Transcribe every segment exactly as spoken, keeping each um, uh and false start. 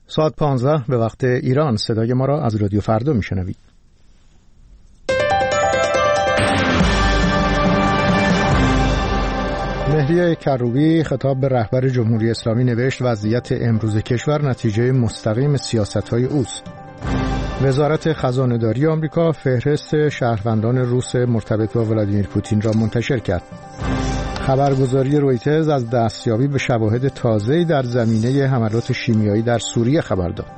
ساعت پانزده به وقت ایران. صدای ما را از رادیو فردا میشنوید. مهدی کروبی خطاب به رهبر جمهوری اسلامی نوشت وضعیت امروز کشور نتیجه مستقیم سیاست‌های اوست. وزارت خزانه‌داری آمریکا فهرست شهروندان روس مرتبط با ولادیمیر پوتین را منتشر کرد. خبرگزاری رویترز از دستیابی به شواهد تازه‌ای در زمینه حملات شیمیایی در سوریه خبر داد.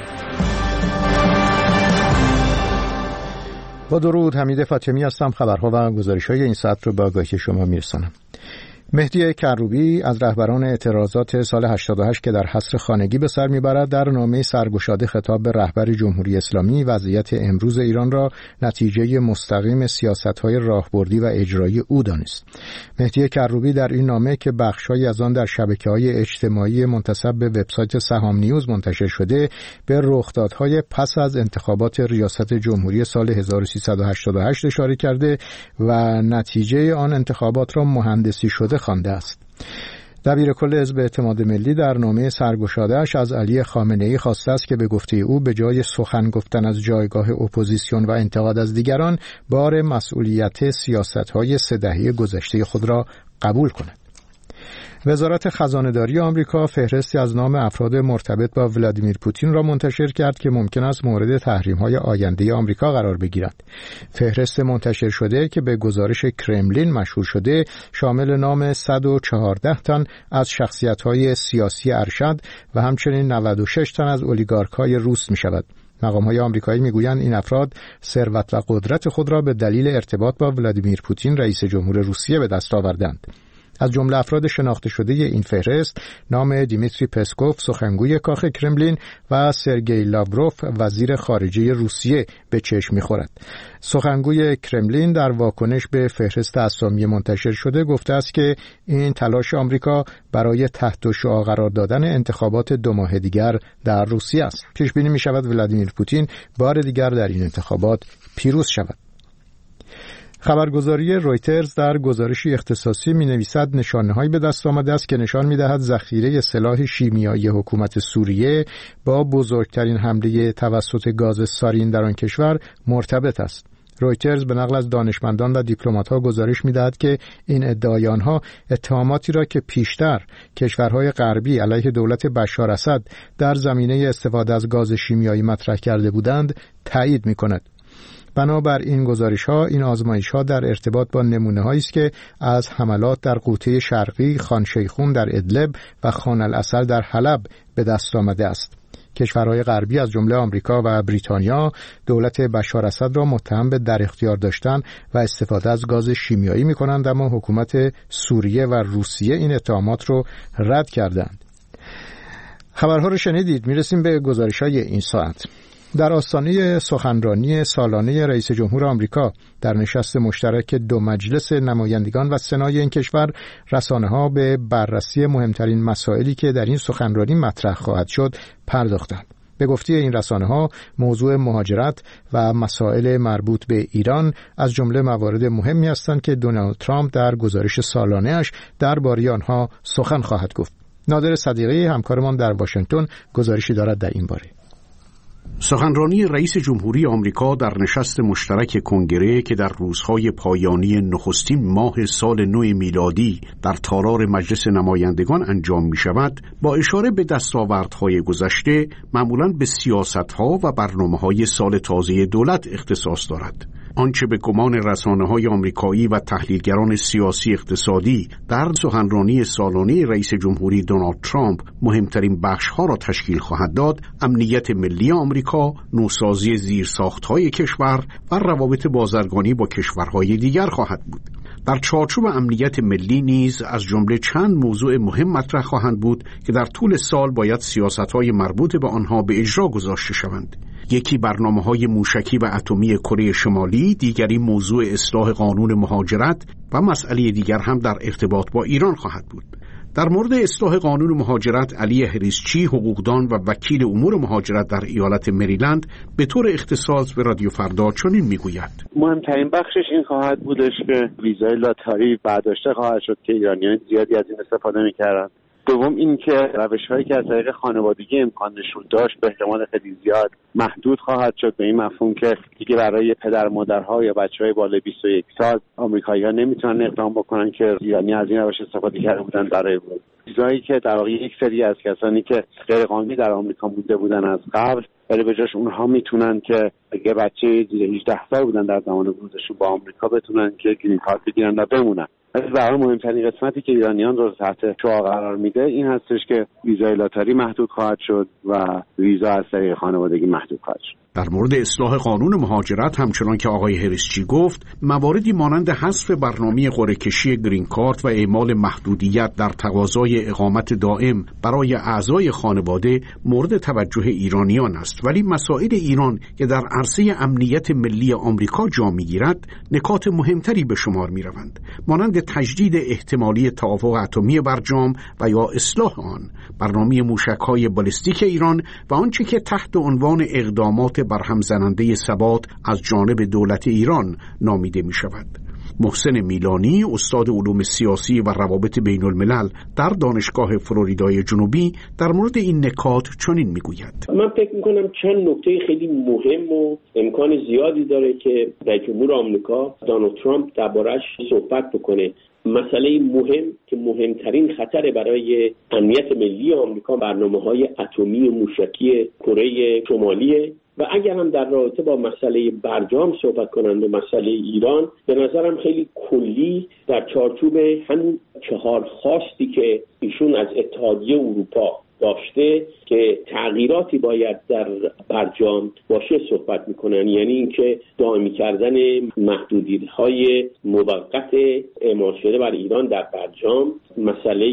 با درود، حمید فاطمی هستم. خبرها و گزارش‌های این ساعت رو به آگاهی شما میرسانم. مهدی کروبی از رهبران اعتراضات سال هشتاد و هشت که در حصر خانگی به سر میبرد در نامه سرگشاده خطاب به رهبر جمهوری اسلامی وضعیت امروز ایران را نتیجه مستقیم سیاست‌های راهبردی و اجرایی او دانست. مهدی کروبی در این نامه که بخش‌هایی از آن در شبکه‌های اجتماعی منتسب به وبسایت سهام نیوز منتشر شده، به رخدادهای پس از انتخابات ریاست جمهوری سال هزار و سیصد و هشتاد و هشت اشاره کرده و نتیجه آن انتخابات را مهندسی شده خوانده است. دبیر کل حزب اعتماد ملی در نامه سرگشاده‌اش از علی خامنه‌ای خواسته است که به گفته او به جای سخن گفتن از جایگاه اپوزیسیون و انتقاد از دیگران، بار مسئولیت سیاست‌های سه دهه گذشته خود را قبول کند. وزارت خزانه‌داری آمریکا فهرستی از نام افراد مرتبط با ولادیمیر پوتین را منتشر کرد که ممکن است مورد تحریم‌های آینده آمریکا قرار بگیرد. فهرست منتشر شده که به گزارش کرملین مشهور شده، شامل نام صد و چهارده تن از شخصیت‌های سیاسی ارشد و همچنین نود و شش تن از اولیگارک‌های روس می‌شود. مقام‌های آمریکایی می‌گویند این افراد ثروت و قدرت خود را به دلیل ارتباط با ولادیمیر پوتین رئیس جمهور روسیه به دست آوردند. از جمله افراد شناخته شده این فهرست نام دیمیتری پسکوف سخنگوی کاخ کرملین و سرگئی لاوروف وزیر خارجه روسیه به چشم می‌خورد. سخنگوی کرملین در واکنش به فهرست اسامی منتشر شده گفته است که این تلاش آمریکا برای تحت شعاع قرار دادن انتخابات دو ماه دیگر در روسیه است. پیش بینی می‌شود ولادیمیر پوتین بار دیگر در این انتخابات پیروز شود. خبرگزاری رویترز در گزارشی اختصاصی می‌نویسد نشانه‌هایی به دست آمده است که نشان می‌دهد ذخیره سلاح شیمیایی حکومت سوریه با بزرگترین حمله توسط گاز سارین در آن کشور مرتبط است. رویترز به نقل از دانشمندان و دیپلمات‌ها گزارش می‌دهد که این ادعای آنها اتهاماتی را که پیشتر کشورهای غربی علیه دولت بشار اسد در زمینه استفاده از گاز شیمیایی مطرح کرده بودند تایید می‌کند. بنابر این گزارش‌ها، این آزمایش‌ها در ارتباط با نمونه‌هایی است که از حملات در غوطه شرقی، خان شیخون در ادلب و خان العسل در حلب به دست آمده است. کشورهای غربی از جمله آمریکا و بریتانیا دولت بشار اسد را متهم به در اختیار داشتن و استفاده از گاز شیمیایی می‌کنند، اما حکومت سوریه و روسیه این اتهامات را رد کردند. خبرها رو شنیدید. می‌رسیم به گزارش‌های این ساعت. در آستانه سخنرانی سالانه رئیس جمهور آمریکا در نشست مشترک دو مجلس نمایندگان و سنای این کشور، رسانه‌ها به بررسی مهمترین مسائلی که در این سخنرانی مطرح خواهد شد پرداختند. به گفته این رسانه‌ها، موضوع مهاجرت و مسائل مربوط به ایران از جمله موارد مهمی هستند که دونالد ترامپ در گزارش سالانه‌اش درباره آنها سخن خواهد گفت. نادر صدیقی همکارمان در واشنگتن گزارشی دارد در این باره. سخنرانی رئیس جمهوری آمریکا در نشست مشترک کنگره که در روزهای پایانی نخستین ماه سال نو میلادی در تالار مجلس نمایندگان انجام می شود، با اشاره به دستاوردهای گذشته معمولاً به سیاست‌ها و برنامه‌های سال تازه دولت اختصاص دارد. آنچه به گمان رسانه‌های آمریکایی و تحلیلگران سیاسی اقتصادی در سخنرانی سالانه رئیس جمهوری دونالد ترامپ مهمترین بخش‌ها را تشکیل خواهد داد، امنیت ملی آمریکا، نوسازی زیرساخت‌های کشور و روابط بازرگانی با کشورهای دیگر خواهد بود. در چارچوب امنیت ملی نیز از جمله چند موضوع مهم مطرح خواهند بود که در طول سال باید سیاست‌های مربوط به آنها به اجرا گذاشته شوند. یکی برنامه‌های موشکی و اتمی کره شمالی، دیگری موضوع اصلاح قانون مهاجرت و مسئله دیگر هم در ارتباط با ایران خواهد بود. در مورد اصلاح قانون مهاجرت، علی هریسچی، حقوقدان و وکیل امور مهاجرت در ایالت مریلند، به طور اختصاص به رادیو فردا چنین میگوید: مهمترین بخشش این خواهد بودش که ویزای لاتاری برداشته خواهد شد که ایرانیان زیادی از این استفاده میکردن دوم این که روش‌هایی که از طریق خانوادگی امکان نشون داشت به احتمال خیلی زیاد محدود خواهد شد، به این مفهوم که دیگه برای پدر مادرها یا بچه‌های بالای بیست و یک سال آمریکایی‌ها نمیتونن اقدام بکنن که ایرانی از این روش استفاده کرده بودن برای ویزایی که در واقع یک سری از کسانی که غیر قانونی در آمریکا مونده بودن از قبل، ولی به جاش اونها میتونن که اگه بچه زیر هجده سال بودن در زمان ورودشون با آمریکا بتونن که گرین کارت بگیرن و بمونن. از برای مهمترین قسمتی که ایرانیان رو تحت شعاع قرار میده این هستش که ویزای لاتاری محدود خواهد شد و ویزا از طریق خانوادگی محدود خواهد شد. در مورد اصلاح قانون مهاجرت همچنان که آقای هریسچی گفت، مواردی مانند حذف برنامه قرعه‌کشی گرین کارت و اعمال محدودیت در تقاضای اقامت دائم برای اعضای خانواده مورد توجه ایرانیان است، ولی مسائل ایران که در عرصه امنیت ملی آمریکا جا می‌گیرد نکات مهمتری به شمار می‌روند، مانند تجدید احتمالی توافق اتمی برجام و یا اصلاح آن، برنامه موشک‌های بالستیک ایران و آنچه که تحت عنوان اقدامات برهم زننده ثبات از جانب دولت ایران نامیده می شود. محسن میلانی، استاد علوم سیاسی و روابط بین الملل در دانشگاه فلوریدای جنوبی، در مورد این نکات چنین می گوید. من فکر می کنم چند نکته خیلی مهم و امکان زیادی داره که رئیس جمهور آمریکا دونالد ترامپ درباره‌اش صحبت بکنه. مسئله مهم که مهمترین خطر برای امنیت ملی آمریکا برنامه‌های اتمی و موشکی کره شمالیه و اگر هم در رابطه با مسئله برجام صحبت کنند و مسئله ایران، به نظرم خیلی کلی در چارچوب همین چهار خواستی که ایشون از اتحادیه اروپا داشته که تغییراتی باید در برجام باشه صحبت میکنن، یعنی اینکه دائمی کردن محدودیت‌های موقت اعمال شده بر ایران در برجام، مسئله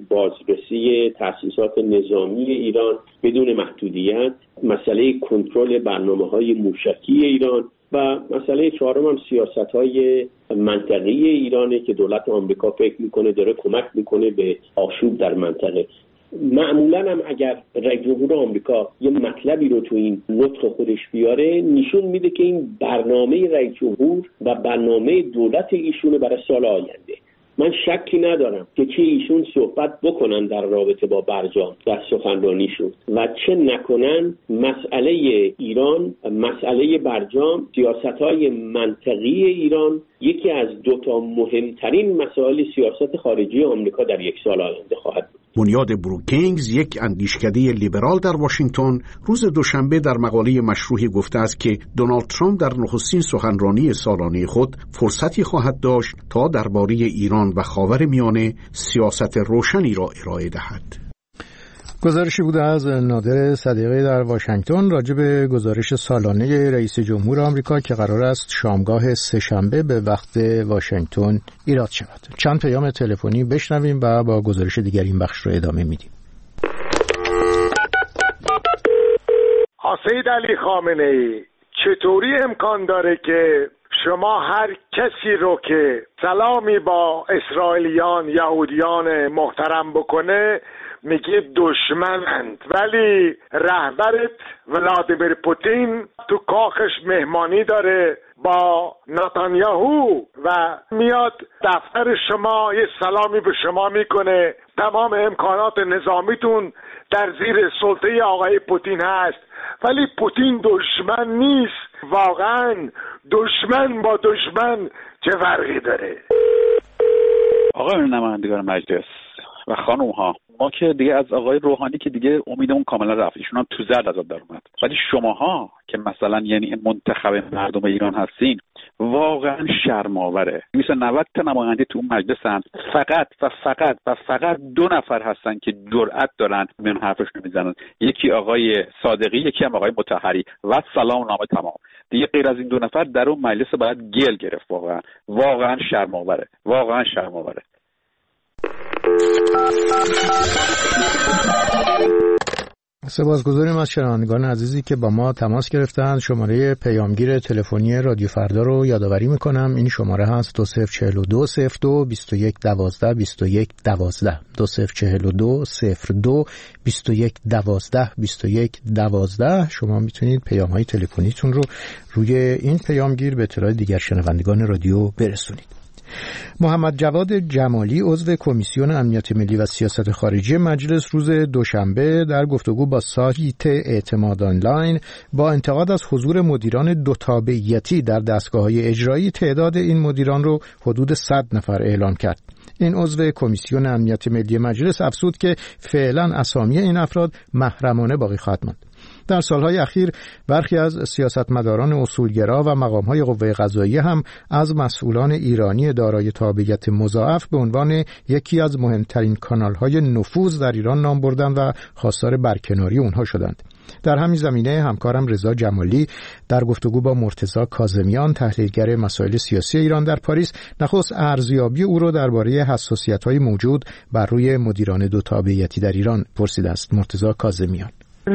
بازرسی تأسیسات نظامی ایران بدون محدودیت، مسئله کنترل برنامه‌های موشکی ایران و مسئله چهارم هم سیاست‌های منطقه‌ای ایرانه که دولت آمریکا فکر میکنه داره کمک میکنه به آشوب در منطقه. معمولا هم اگر رئیس جمهور آمریکا یه مطلبی رو تو این نطق خودش بیاره، نشون میده که این برنامه رئیس جمهور و برنامه دولت ایشونه برای سال آینده. من شکی ندارم که چه ایشون صحبت بکنن در رابطه با برجام در سخنرانیشون و چه نکنن مسئله ایران، مسئله برجام، سیاست‌های منطقی ایران یکی از دو تا مهمترین مسائل سیاست خارجی آمریکا در یک سال آینده خواهد بود. بنیاد بروکینگز، یک اندیشکده لیبرال در واشنگتن، روز دوشنبه در مقاله مشروحی گفته است که دونالد ترامپ در نخستین سخنرانی سالانه خود فرصتی خواهد داشت تا درباره ایران و خاورمیانه سیاست روشنی را ارائه دهد. گزارشی بوده از نادر صدیقی در واشنگتن راجع به گزارش سالانه رئیس جمهور آمریکا که قرار است شامگاه سه‌شنبه به وقت واشنگتن ایراد شود. چند پیام تلفنی بشنویم و با گزارش دیگر این بخش رو ادامه میدیم. سید علی خامنه‌ای، چطوری امکان داره که شما هر کسی رو که سلامی با اسرائیلیان، یهودیان محترم بکنه میگه دشمنند، ولی رهبرت ولادیمیر پوتین تو کاخش مهمانی داره با نتانیاهو و میاد دفتر شما یه سلامی به شما میکنه، تمام امکانات نظامیتون در زیر سلطه آقای پوتین هست، ولی پوتین دشمن نیست. واقعا دشمن با دشمن چه فرقی داره؟ آقای نمایندگان مجلس و خانم ها، ما که دیگه از آقای روحانی که دیگه امیدمون کاملا رفت، ایشون هم تو زرد ازاد در اومد، ولی شماها که مثلا یعنی منتخب مردم ایران هستین واقعا شرم‌آوره. دویست و نود تا نماینده تو اون مجلس هم فقط و فقط و فقط دو نفر هستن که جرأت دارن من حرفشون میزنن، یکی آقای صادقی، یکی هم آقای مطهری و سلام نامه تمام. دیگه غیر از این دو نفر در اون مجلس باید گل گرفت. واقعا واقعا شرم‌آوره، واقعا شرم‌آوره. سپاسگزاریم از شنوندگان عزیزی که با ما تماس گرفتند. شماره پیامگیر تلفنی رادیو فردا رو یادآوری میکنم. این شماره هست دو صفر چهل و دو صفر دو بیست و یک دوازده بیست و یک دوازده دو صفر چهل و دو صفر دو بیست و یک دوازده بیست و یک دوازده. شما میتونید پیام های تلفنیتون رو روی این پیامگیر به اطلاع دیگر شنوندگان رادیو برسونید. محمد جواد جمالی عضو کمیسیون امنیت ملی و سیاست خارجی مجلس روز دوشنبه در گفتگو با سایت اعتماد آنلاین با انتقاد از حضور مدیران دو تابعیتی در دستگاه‌های اجرایی تعداد این مدیران رو حدود صد نفر اعلام کرد. این عضو کمیسیون امنیت ملی مجلس افزود که فعلا اسامی این افراد محرمانه باقی خواهد ماند. در سالهای اخیر برخی از سیاستمداران اصولگرا و مقام‌های قوه قضاییه هم از مسئولان ایرانی دارای تابعیت مضاعف به عنوان یکی از مهمترین کانال‌های نفوذ در ایران نام بردند و خواستار برکناری اونها شدند. در همین زمینه همکارم رضا جمالی در گفتگو با مرتضی کاظمیان تحلیلگر مسائل سیاسی ایران در پاریس نخست ارزیابی او را درباره حساسیت‌های موجود بر روی مدیران دو تابعیتی در ایران پرسیده است. مرتضی کاظمیان: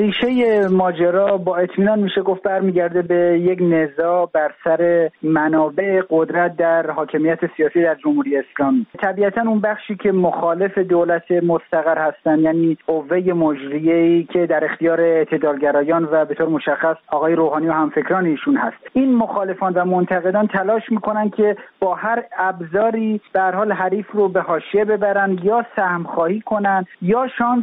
ریشه ماجرا با اطمینان میشه گفت برمیگرده به یک نزاع بر سر منابع قدرت در حاکمیت سیاسی در جمهوری اسلامی. طبیعتا اون بخشی که مخالف دولت مستقر هستن، یعنی قوه مجریه‌ای که در اختیار اعتدالگرایان و به طور مشخص آقای روحانی و همفکران ایشون هست، این مخالفان و منتقدان تلاش میکنن که با هر ابزاری به هر حال حریف رو به حاشیه ببرن، یا سهم خواهی کنن یا شانس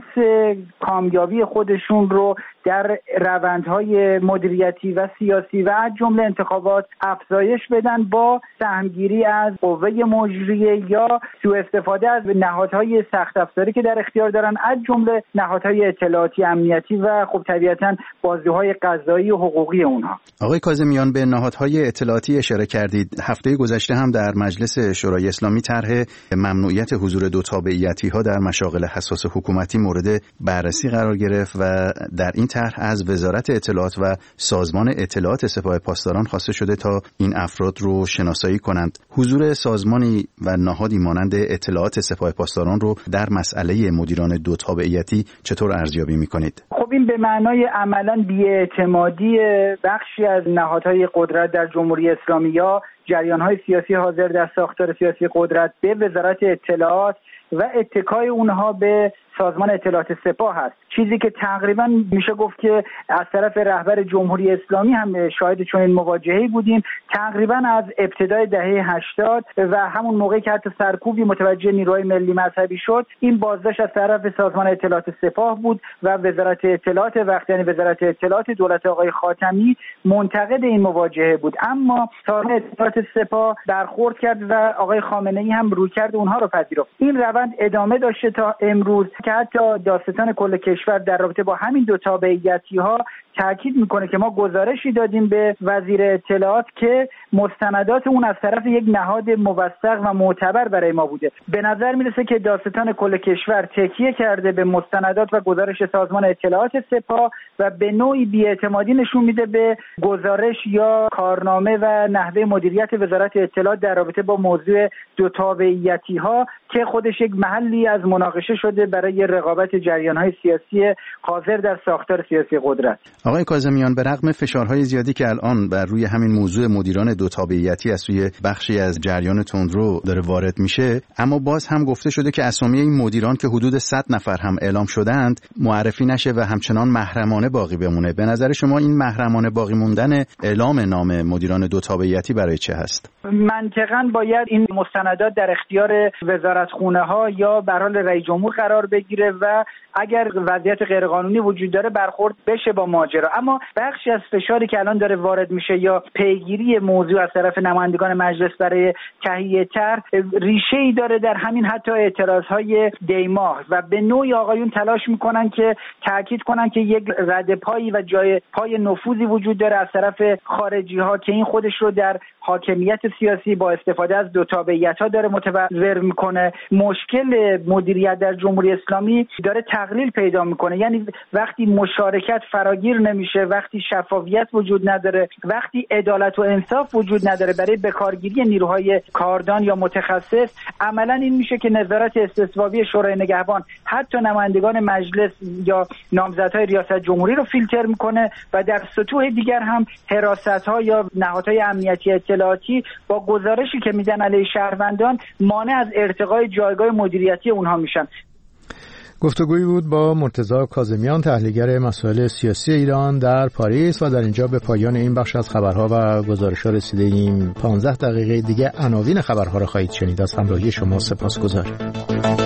کامیابی خودشون رو در روندهای مدیریتی و سیاسی و از جمله انتخابات افزایش بدن با سهمگیری از قوه مجریه یا سوء استفاده از نهادهای سخت افزاری که در اختیار دارن، از جمله نهادهای اطلاعاتی امنیتی و خب طبیعتاً بازی‌های قضایی و حقوقی اونها. آقای کاظمیان، به نهادهای اطلاعاتی اشاره کردید. هفته گذشته هم در مجلس شورای اسلامی طرح ممنوعیت حضور دو تابعیتی‌ها در مشاغل حساس حکومتی مورد بررسی قرار گرفت و در این طرح از وزارت اطلاعات و سازمان اطلاعات سپاه پاسداران خواسته شده تا این افراد رو شناسایی کنند. حضور سازمانی و نهادی مانند اطلاعات سپاه پاسداران رو در مسئله مدیران دو تابعیتی چطور ارزیابی می‌کنید؟ خب این به معنای عملاً بی‌اعتمادی بخشی از نهادهای قدرت در جمهوری اسلامی یا جریان‌های سیاسی حاضر در ساختار سیاسی قدرت به وزارت اطلاعات و اتکای اونها به سازمان اطلاعات سپاه هست. چیزی که تقریبا میشه گفت که از طرف رهبر جمهوری اسلامی هم شاهد چنین مواجهه‌ای بودیم. تقریبا از ابتدای دهه هشتاد و همون موقعی که حتی سرکوبی متوجه نیروهای ملی مذهبی شد، این بازداشت از طرف سازمان اطلاعات سپاه بود و وزارت اطلاعات وقتی یعنی وزارت اطلاعات دولت آقای خاتمی منتقد این مواجهه بود. اما سازمان اطلاعات سپاه برخورد کرد و آقای خامنه‌ای هم رویکرد اونها رو پذیرفت. این روند ادامه داشته تا امروز که حتی دادستان کل کشور در رابطه با همین دو تابعیتی‌ها تاکید میکنه که ما گزارشی دادیم به وزیر اطلاعات که مستندات اون از طرف یک نهاد موثق و معتبر برای ما بوده. به نظر میرسه که دادستان کل کشور تکیه کرده به مستندات و گزارش سازمان اطلاعات سپاه و به نوعی بی‌اعتمادی نشون میده به گزارش یا کارنامه و نحوه مدیریت وزارت اطلاعات در رابطه با موضوع دو تابعیتی‌ها که خودش یک محلی از مناقشه شده برای رقابت جریان‌های سیاسی حاضر در ساختار سیاسی قدرت. آقای کاظمیان، به رغم فشارهای زیادی که الان بر روی همین موضوع مدیران دو تابعیتی از سوی بخشی از جریان تندرو داره وارد میشه، اما باز هم گفته شده که اسامی این مدیران که حدود صد نفر هم اعلام شدند معرفی نشه و همچنان محرمانه باقی بمونه. به نظر شما این محرمانه باقی موندن اعلام نام مدیران دو تابعیتی برای چه هست؟ منطقاً باید این مستندات در اختیار وزارتخونه‌ها یا به حال رئیس جمهور قرار بگیره و اگر وضعیت غیرقانونی وجود داره برخورد بشه با ماجرا. اما بخشی از فشاری که الان داره وارد میشه یا پیگیری موضوع از طرف نمایندگان مجلس برای تهیه طرح ریشه‌ای داره در همین حتی اعتراضهای دیماه و به نوعی آقایون تلاش میکنن که تاکید کنن که یک رد پایی و جای پای نفوذی وجود داره از طرف خارجی ها که این خودش رو در حاکمیت سیاسی با استفاده از دو تابعیت‌ها داره متبرر میکنه. مشکل مدیریت در جمهوری اسلامی داره تقلیل پیدا میکنه، یعنی وقتی مشارکت فراگیر نمیشه، وقتی شفافیت وجود نداره، وقتی عدالت و انصاف وجود نداره برای بکارگیری نیروهای کاردان یا متخصص، عملا این میشه که نظارت استثبابی شورای نگهبان حتی نمایندگان مجلس یا نامزدهای ریاست جمهوری رو فیلتر میکنه و در سطوح دیگر هم حراست‌ها یا نهادهای امنیتی اطلاعاتی با گزارشی که میدن علیه شهروندان مانع از ارتقای جایگاه مدیریتی اونها میشن. گفتگویی بود با مرتضی کاظمیان، تحلیلگر مسائل سیاسی ایران در پاریس، و در اینجا به پایان این بخش از خبرها و گزارش‌ها رسیده ایم. پانزده دقیقه دیگه عناوین خبرها را خواهید شنید. از همراهی شما سپاسگزارم.